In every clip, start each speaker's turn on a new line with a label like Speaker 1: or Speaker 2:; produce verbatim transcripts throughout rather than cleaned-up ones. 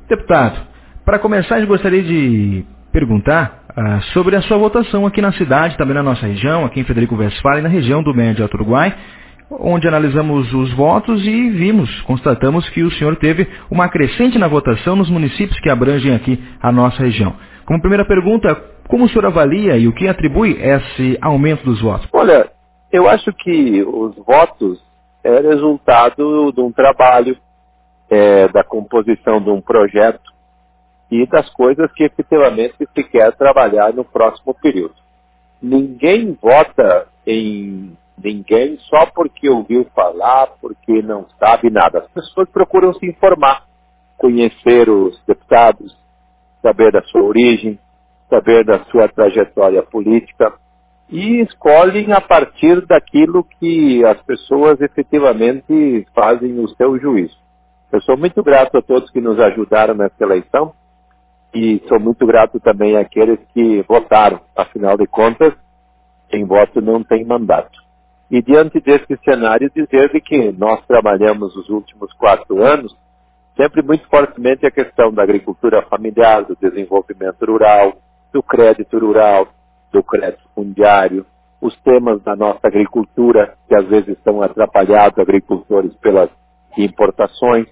Speaker 1: Deputado, para começar, eu gostaria de perguntar ah, sobre a sua votação aqui na cidade, também na nossa região, aqui em Frederico Westphalen, na região do Médio Alto Uruguai, onde analisamos os votos e vimos, constatamos que o senhor teve uma crescente na votação nos municípios que abrangem aqui a nossa região. Como primeira pergunta, como o senhor avalia e o que atribui esse aumento dos votos?
Speaker 2: Olha, eu acho que os votos é resultado de um trabalho, é, da composição de um projeto e das coisas que efetivamente se quer trabalhar no próximo período. Ninguém vota em ninguém só porque ouviu falar, porque não sabe nada. As pessoas procuram se informar, conhecer os deputados, saber da sua origem, saber da sua trajetória política e escolhem a partir daquilo que as pessoas efetivamente fazem o seu juízo. Eu sou muito grato a todos que nos ajudaram nessa eleição e sou muito grato também àqueles que votaram. Afinal de contas, quem vota não tem mandato. E diante desse cenário, dizer que nós trabalhamos os últimos quatro anos sempre muito fortemente a questão da agricultura familiar, do desenvolvimento rural, do crédito rural, do crédito fundiário, os temas da nossa agricultura, que às vezes estão atrapalhados agricultores pelas importações,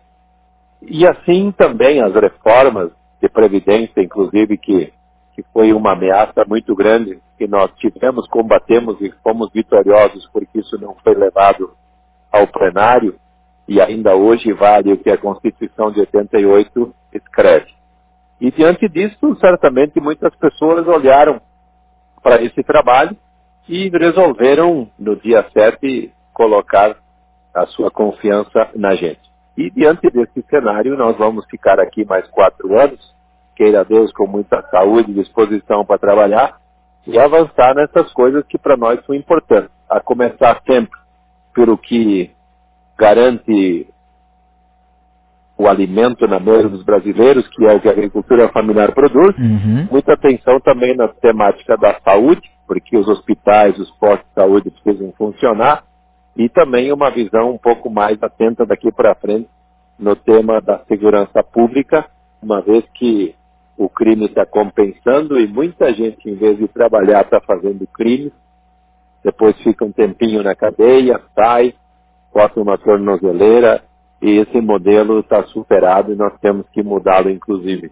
Speaker 2: e assim também as reformas de previdência, inclusive, que, que foi uma ameaça muito grande que nós tivemos, combatemos e fomos vitoriosos porque isso não foi levado ao plenário, e ainda hoje vale o que a Constituição de oitenta e oito escreve. E diante disso, certamente muitas pessoas olharam para esse trabalho e resolveram, no dia sete, colocar a sua confiança na gente. E diante desse cenário, nós vamos ficar aqui mais quatro anos, queira Deus, com muita saúde e disposição para trabalhar e avançar nessas coisas que para nós são importantes. A começar sempre pelo que garante o alimento na mesa dos brasileiros, que é o que a agricultura familiar produz.
Speaker 1: Uhum.
Speaker 2: Muita atenção também na temática da saúde, porque os hospitais, os postos de saúde precisam funcionar, e também uma visão um pouco mais atenta daqui para frente no tema da segurança pública, uma vez que o crime está compensando e muita gente, em vez de trabalhar, está fazendo crime, depois fica um tempinho na cadeia, sai, bota uma tornozeleira, e esse modelo está superado e nós temos que mudá-lo, inclusive.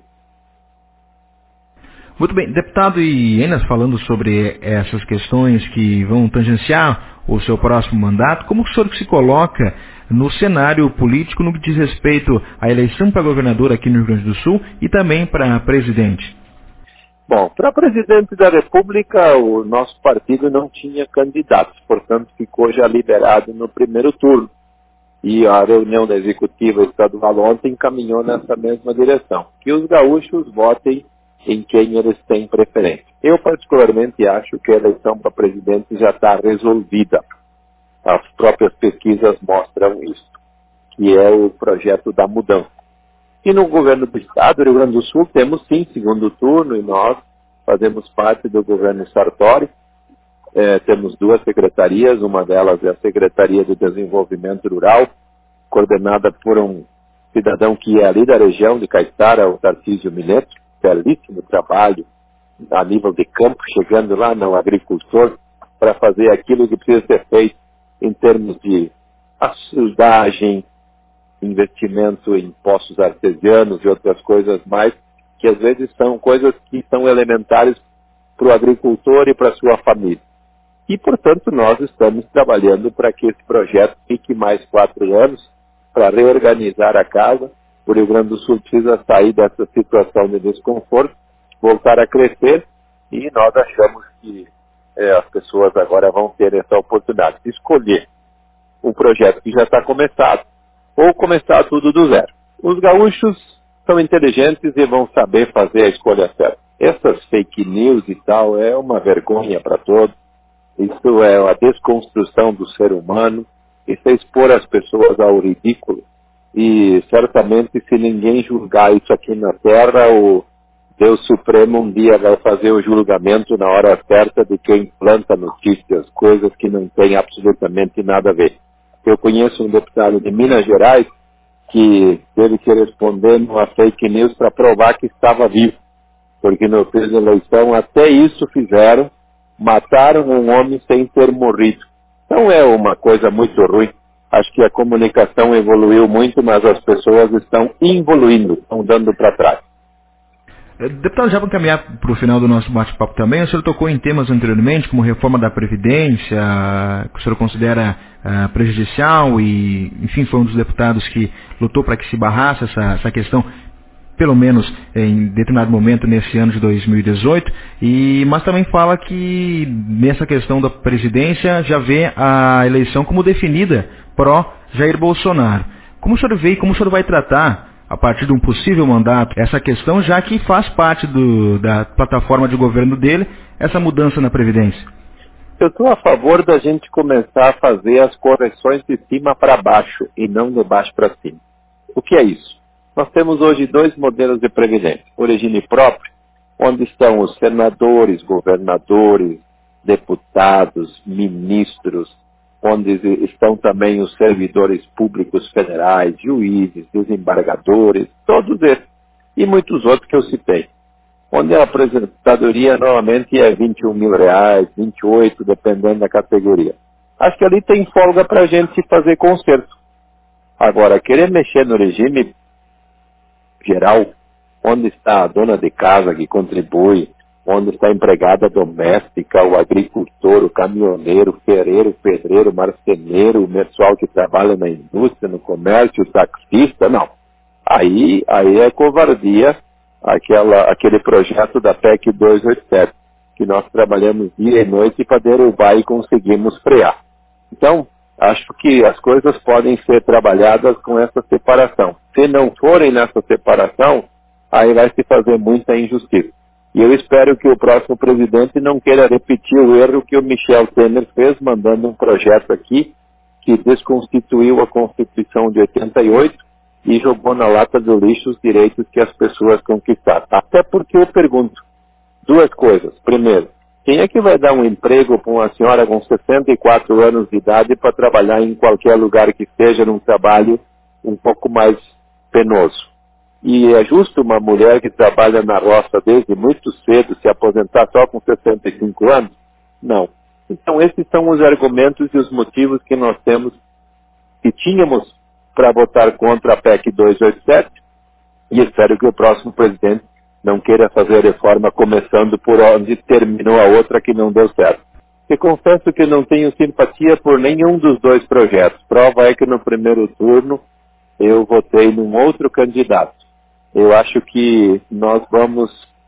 Speaker 1: Muito bem, deputado, e ainda falando sobre essas questões que vão tangenciar o seu próximo mandato, como o senhor se coloca no cenário político no que diz respeito à eleição para governador aqui no Rio Grande do Sul e também para presidente?
Speaker 2: Bom, para presidente da República, o nosso partido não tinha candidatos, portanto ficou já liberado no primeiro turno. E a reunião da executiva estadual ontem encaminhou nessa mesma direção, que os gaúchos votem em quem eles têm preferência. Eu particularmente acho que a eleição para presidente já está resolvida. As próprias pesquisas mostram isso, que é o projeto da mudança. E no governo do estado, do Rio Grande do Sul, temos sim segundo turno e nós fazemos parte do governo Sartori. É, temos duas secretarias, uma delas é a Secretaria de Desenvolvimento Rural, coordenada por um cidadão que é ali da região de Caiçara, o Tarcísio Mileto, belíssimo trabalho a nível de campo, chegando lá no agricultor para fazer aquilo que precisa ser feito em termos de açudagem, investimento em poços artesianos e outras coisas mais, que às vezes são coisas que são elementares para o agricultor e para a sua família. E, portanto, nós estamos trabalhando para que esse projeto fique mais quatro anos para reorganizar a casa. O Rio Grande do Sul precisa sair dessa situação de desconforto, voltar a crescer, e nós achamos que é, as pessoas agora vão ter essa oportunidade de escolher um projeto que já está começado ou começar tudo do zero. Os gaúchos são inteligentes e vão saber fazer a escolha certa. Essas fake news e tal é uma vergonha para todos. Isso é a desconstrução do ser humano, isso é expor as pessoas ao ridículo. E certamente, se ninguém julgar isso aqui na Terra, o Deus Supremo um dia vai fazer o julgamento na hora certa de quem planta notícias, coisas que não têm absolutamente nada a ver. Eu conheço um deputado de Minas Gerais que teve que responder numa fake news para provar que estava vivo, porque no fim da eleição até isso fizeram, mataram um homem sem ter morrido. Então é uma coisa muito ruim. Acho que a comunicação evoluiu muito, mas as pessoas estão involuindo, estão dando para trás.
Speaker 1: Deputado, já para caminhar para o final do nosso bate-papo também, o senhor tocou em temas anteriormente, como reforma da Previdência, que o senhor considera uh, prejudicial e, enfim, foi um dos deputados que lutou para que se barrasse essa, essa questão, pelo menos em determinado momento nesse ano de dois mil e dezoito, e, mas também fala que nessa questão da presidência já vê a eleição como definida pró-Jair Bolsonaro. Como o senhor vê e como o senhor vai tratar, a partir de um possível mandato, essa questão, já que faz parte do, da plataforma de governo dele, essa mudança na Previdência?
Speaker 2: Eu estou a favor da gente começar a fazer as correções de cima para baixo e não de baixo para cima. O que é isso? Nós temos hoje dois modelos de Previdência. O regime próprio, onde estão os senadores, governadores, deputados, ministros, onde estão também os servidores públicos federais, juízes, desembargadores, todos esses, e muitos outros que eu citei. Onde a aposentadoria normalmente é vinte e um mil reais, vinte e oito, dependendo da categoria. Acho que ali tem folga para a gente fazer conserto. Agora, querer mexer no regime geral, onde está a dona de casa que contribui, onde está a empregada doméstica, o agricultor, o caminhoneiro, o ferreiro, o pedreiro, o marceneiro, o pessoal que trabalha na indústria, no comércio, o taxista, não. Aí, aí é covardia aquela, aquele projeto da P E C duzentos e oitenta e sete, que nós trabalhamos dia e noite para derrubar e conseguimos frear. Então, acho que as coisas podem ser trabalhadas com essa separação. Se não forem nessa separação, aí vai se fazer muita injustiça. E eu espero que o próximo presidente não queira repetir o erro que o Michel Temer fez, mandando um projeto aqui que desconstituiu a Constituição de oitenta e oito e jogou na lata do lixo os direitos que as pessoas conquistaram. Até porque eu pergunto duas coisas. Primeiro, quem é que vai dar um emprego para uma senhora com sessenta e quatro anos de idade para trabalhar em qualquer lugar que seja, num trabalho um pouco mais penoso? E é justo uma mulher que trabalha na roça desde muito cedo se aposentar só com sessenta e cinco anos? Não. Então esses são os argumentos e os motivos que nós temos e tínhamos para votar contra a P E C duzentos e oitenta e sete, e espero que o próximo presidente não queira fazer a reforma começando por onde terminou a outra que não deu certo. E confesso que não tenho simpatia por nenhum dos dois projetos. Prova é que no primeiro turno eu votei num outro candidato. Eu acho que nós vamos,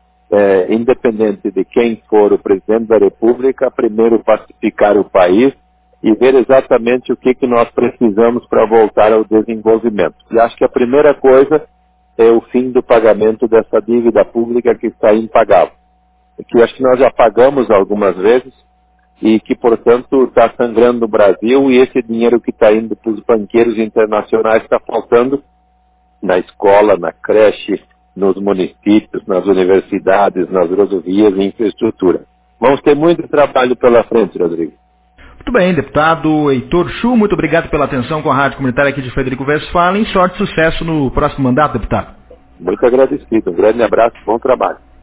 Speaker 2: é, independente de quem for o presidente da República, primeiro pacificar o país e ver exatamente o que, que nós precisamos para voltar ao desenvolvimento. E acho que a primeira coisa é o fim do pagamento dessa dívida pública que está impagável. Que acho que nós já pagamos algumas vezes e que, portanto, está sangrando o Brasil, e esse dinheiro que está indo para os banqueiros internacionais está faltando na escola, na creche, nos municípios, nas universidades, nas rodovias e infraestrutura. Vamos ter muito trabalho pela frente, Rodrigo.
Speaker 1: Muito bem, deputado Heitor Chu, muito obrigado pela atenção com a Rádio Comunitária aqui de Frederico Westphalen. Sorte e sucesso no próximo mandato, deputado.
Speaker 2: Muito agradecido. Um grande abraço, bom trabalho.